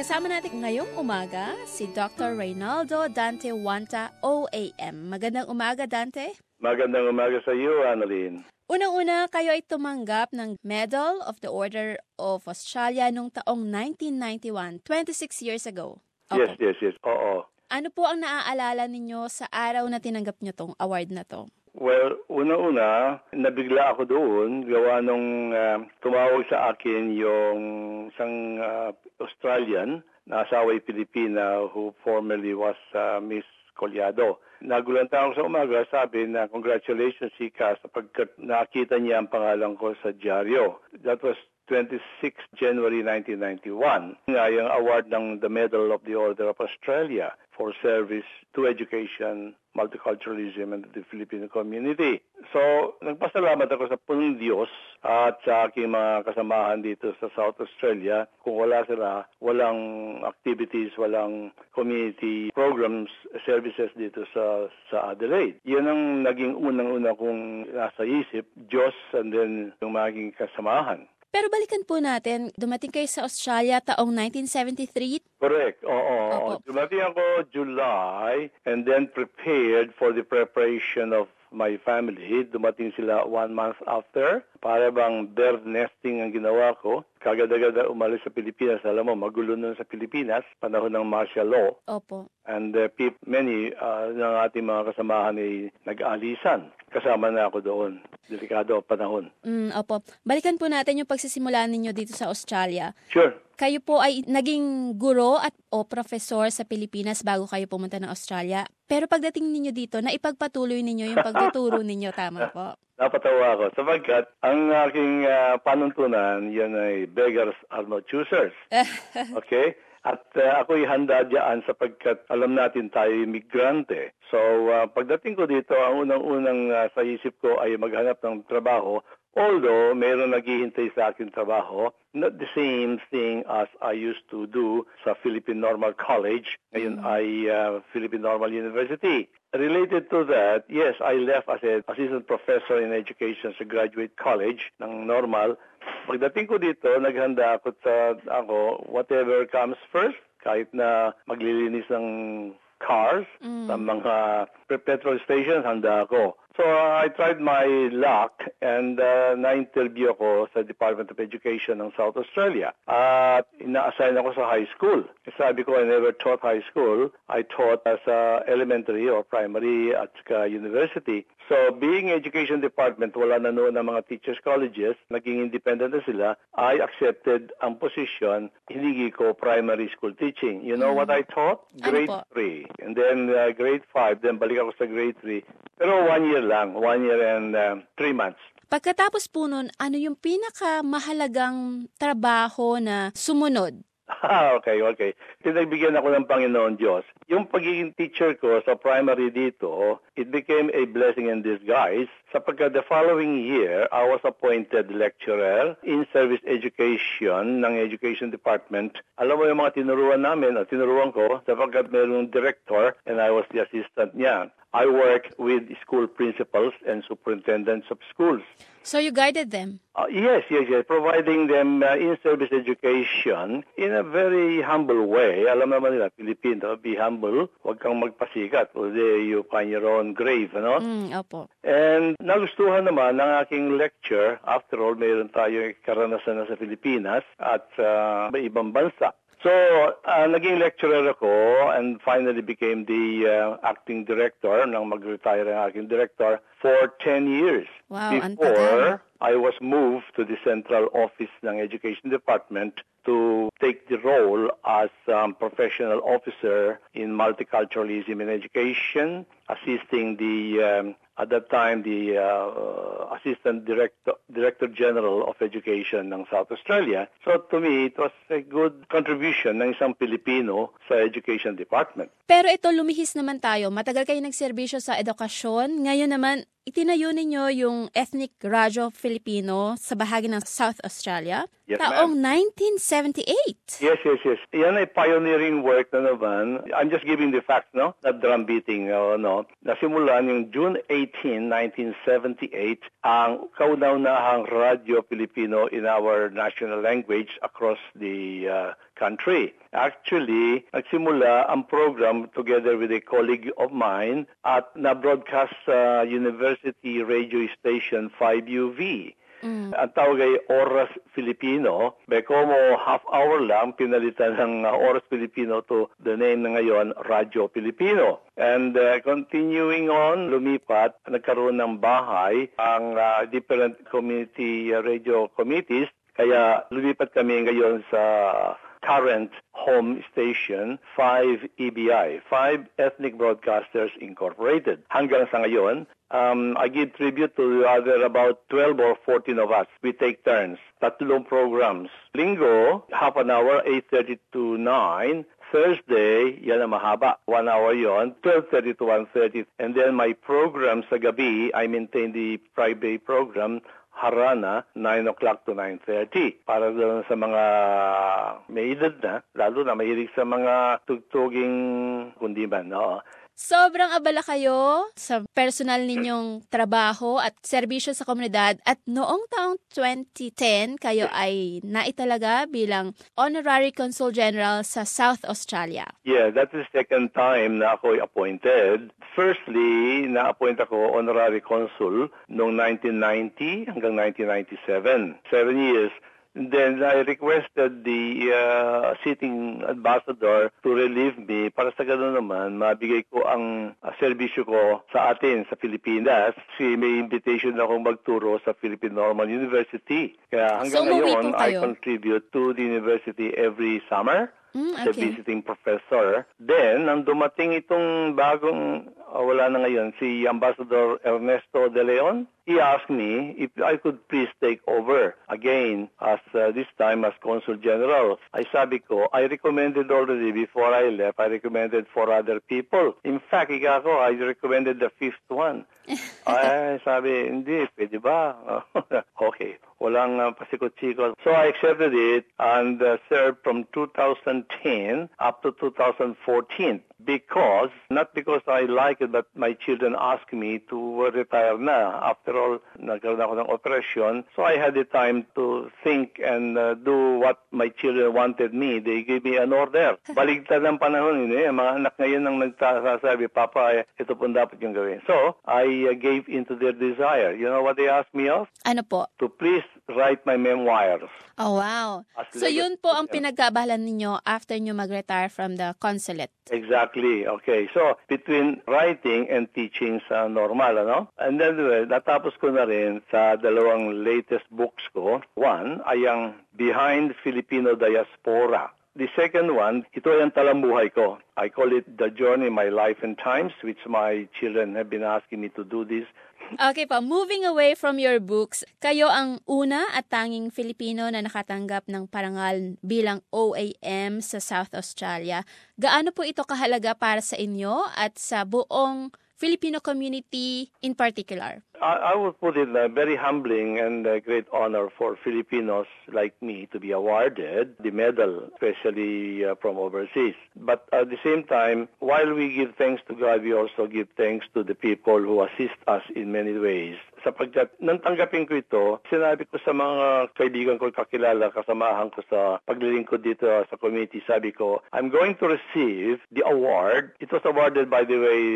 Kasama natin ngayong umaga si Dr. Reynaldo Dante Wanta, OAM. Magandang umaga, Dante. Magandang umaga sa iyo, Annalyn. Unang-una, kayo ay tumanggap ng Medal of the Order of Australia noong taong 1991, 26 years ago. Yes. Oo. Ano po ang naaalala ninyo sa araw na tinanggap nyo tong award na to? Well, una-una, nabigla ako doon gawa nung tumawag sa akin yung isang Australian na asawa'y Pilipina who formerly was Miss Collado. Nagulanta ako sa umaga, sabi na congratulations Sika sapagkat nakita niya ang pangalan ko sa dyaryo. That was 26 January 1991. Nga yung award ng the Medal of the Order of Australia for service to education, multiculturalism, and the Filipino community. So, nagpasalamat ako sa punong Diyos at sa aking mga kasamahan dito sa South Australia. Kung wala sila, walang activities, walang community programs, services dito sa Adelaide. Yan ang naging unang-una kong nasa isip, Diyos and then yung mga kasamahan. Pero balikan po natin, dumating kayo sa Australia taong 1973? Correct, oo. Opo. Dumating ako July and then prepared for the preparation of my family. Dumating sila 1 month after. Para bang bird nesting ang ginawa ko. Kagad-agad umalis sa Pilipinas. Alam mo, magulo nun sa Pilipinas, panahon ng martial law. Opo. And many ng ating mga kasamahan ay nag-alisan. Kasama na ako doon. Delikado panahon. Opo. Balikan po natin yung pagsisimula ninyo dito sa Australia. Sure. Kayo po ay naging guro o profesor sa Pilipinas bago kayo pumunta ng Australia. Pero pagdating ninyo dito, naipagpatuloy ninyo yung pagtuturo ninyo, tama po? Napatawa ako sapagkat ang aking panuntunan, yan ay beggars are no choosers. Okay? At ako'y handa diyan sapagkat alam natin tayo migrante. So pagdating ko dito, ang unang-unang sa isip ko ay maghanap ng trabaho. Although mayroon naghihintay sa akin trabaho, not the same thing as I used to do sa Philippine Normal College. Ngayon ay Philippine Normal University. Related to that, yes, I left as an assistant professor in education sa Graduate College ng Normal. Pagdating ko dito, naghanda ako whatever comes first, kahit na maglilinis ng cars sa mga petrol stations, handa ako. So I tried my luck and na-interview ako sa Department of Education ng South Australia. At ina-assign ako sa high school. Sabi ko, I never taught high school. I taught sa elementary or primary at university. So being education department, wala na noon ng mga teachers colleges, naging independent na sila, I accepted ang position, hinigi ko primary school teaching. You know what I taught? Grade 3. And then grade 5, then balik ako sa grade 3. Pero 1 year lang, 1 year and 3 months. Pagkatapos po nun, ano yung pinakamahalagang trabaho na sumunod? Okay. Pinagbigyan ako ng Panginoon Diyos. Yung pagiging teacher ko sa primary dito, it became a blessing in disguise sapagkat the following year, I was appointed lecturer in service education ng Education Department. Alam mo yung mga tinuruan ko sapagkat mayroong director and I was the assistant niya. I work with school principals and superintendents of schools. So you guided them? Yes. Providing them in-service education in a very humble way. Alam naman nila, Pilipino, be humble. Huwag kang magpasikat. O you find your own grave, ano? Opo. And nagustuhan naman ng aking lecture. After all, mayroon tayo karanasan na sa Pilipinas at ibang bansa. So, naging lecturer ako and finally became the acting director nang mag-retire ang aking director for 10 years. Wow, Before, I was moved to the central office ng Education Department to take the role as professional officer in multiculturalism in education, assisting at that time, the Assistant Director General of Education ng South Australia. So to me, it was a good contribution ng isang Pilipino sa Education Department. Pero ito, lumihis naman tayo. Matagal kayo nagserbisyo sa edukasyon. Ngayon naman, itinayo ninyo yung Ethnic Radyo Filipino sa bahagi ng South Australia. Yes, taong ma'am. 1978. Yes. Yan ay pioneering work na naman. I'm just giving the facts, no? Not drum beating, no? Nasimulan yung June 18, 1978, ang kauna-unahang Radyo Filipino in our national language across the country. Actually, nagsimula ang program together with a colleague of mine at na-broadcast sa University Radio Station 5UV. Ang tawag ay Oras Filipino. Bekomo half hour lang, pinalitan ng Oras Filipino to the name na ngayon, Radyo Filipino. And continuing on, lumipat, nagkaroon ng bahay ang different community radio committees. Kaya lumipat kami ngayon sa current home station, 5 EBI, 5 Ethnic Broadcasters Incorporated. Hanggang sa ngayon, I give tribute to other about 12 or 14 of us. We take turns. 3 programs. Linggo, half an hour, 8:30 to 9. Thursday, yan ang mahaba. 1 hour yon, 12:30 to 1:30. And then my program sa gabi, I maintain the Friday program, Harana, 9 o'clock to 9:30. Para doon sa mga may edad na, lalo na mahilig sa mga tugtuging kundiman. No? Sobrang abala kayo sa personal ninyong trabaho at serbisyo sa komunidad at noong taong 2010, kayo ay naitalaga bilang Honorary Consul General sa South Australia. Yeah, that's the second time na ako appointed. Firstly, na-appoint ako Honorary Consul noong 1990 hanggang 1997. 7 years. Then I requested the sitting ambassador to relieve me para sa gano'n naman mabigay ko ang serbisyo ko sa atin sa Pilipinas. May invitation akong magturo sa Philippine Normal University. Kaya hanggang ngayon, I contribute to the university every summer. The visiting professor. Then, nang dumating itong bagong, wala na ngayon, si Ambassador Ernesto De Leon, he asked me if I could please take over again as this time as Consul General. Ay sabi ko, I recommended already before I left, I recommended 4 other people. In fact, I recommended the 5th one. Ay sabi, hindi, pwede ba? Okay. Walang pasikot-sikot. So I accepted it and served from 2010 up to 2014 because, not because I like it, but my children asked me to retire na. After all, nagkaroon ako ng operasyon. So I had the time to think and do what my children wanted me. They gave me an order. Baligtad ang panahon yun eh. Mga anak ngayon ang nagsasabi, Papa, ito po dapat yung gawin. So I gave into their desire. You know what they asked me of? Ano po? To please write my memoirs. Oh, wow. So yun po ang pinagkaabalan ninyo after nyo mag-retire from the consulate. Exactly. Okay. So, between writing and teaching sa normal, ano? And then, natapos ko na rin sa 2 latest books ko. One ay ang Behind Filipino Diaspora. The second one, ito ay ang talambuhay ko. I call it The Journey, My Life and Times, which my children have been asking me to do this. Okay pa, moving away from your books, kayo ang una at tanging Filipino na nakatanggap ng parangal bilang OAM sa South Australia. Gaano po ito kahalaga para sa inyo at sa buong Filipino community in particular? I would put it very humbling and a great honor for Filipinos like me to be awarded the medal, especially from overseas. But at the same time, while we give thanks to God, we also give thanks to the people who assist us in many ways. Sapagkat nang tanggapin ko ito, sinabi ko sa mga kaibigan ko, kakilala, kasamahan ko sa paglilingkod dito sa committee, sabi ko, I'm going to receive the award. It was awarded, by the way,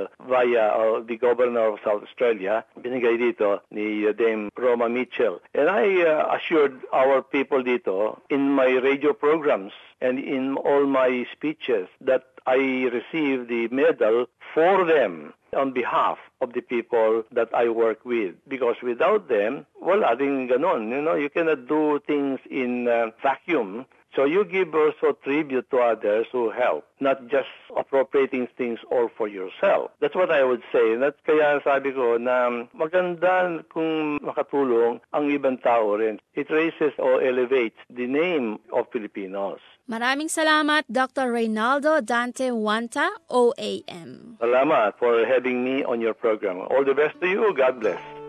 via the Governor of South Australia. Binigay dito ni Dame Roma Mitchell. And I assured our people dito in my radio programs and in all my speeches that I received the medal for them on behalf of the people that I work with. Because without them, wala din ganon. You know, you cannot do things in vacuum. So you give also tribute to others who help, not just appropriating things all for yourself. That's what I would say. That's kaya sabi ko na maganda kung makatulong ang ibang tao rin. It raises or elevates the name of Filipinos. Maraming salamat, Dr. Reynaldo Dante Wanta, OAM. Salamat for having me on your program. All the best to you. God bless.